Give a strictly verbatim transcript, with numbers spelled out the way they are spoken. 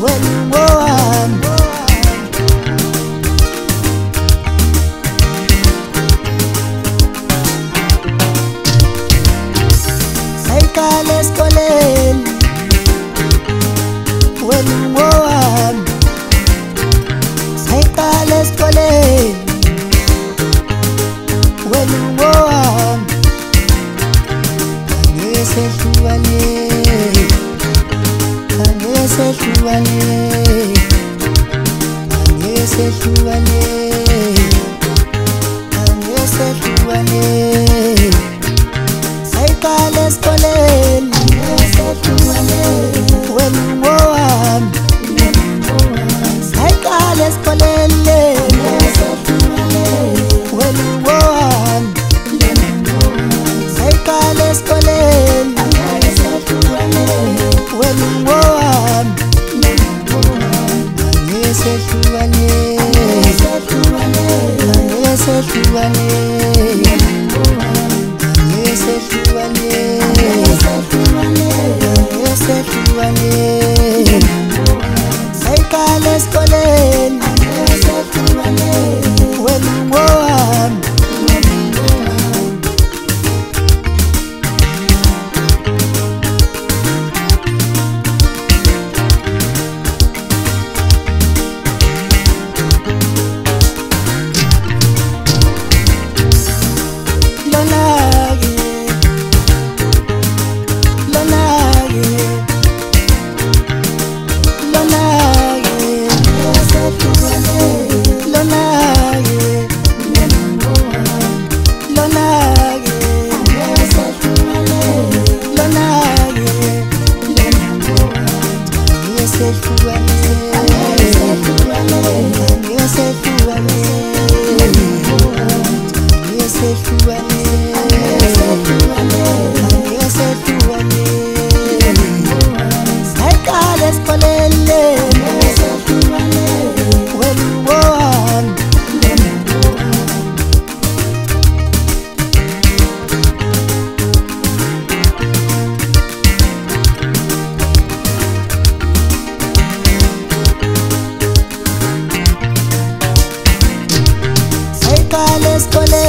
wena wami. Sayiqala esikoleni wena wami. Sayiqala esikoleni wena wami. Angesehlukane, angesehlukane, angesehlukane, angesehlukane. Sayiqala esikoleni wena wami. Sayiqala esikoleni wena wami. Sayiqala esikoleni wena wami. Angesehlukane, angesehlukane, angesehlukane, angesehlukane. Sayiqala esikoleni wena wami. Sayiqala esikoleni wena wami. Sayiqala esikoleni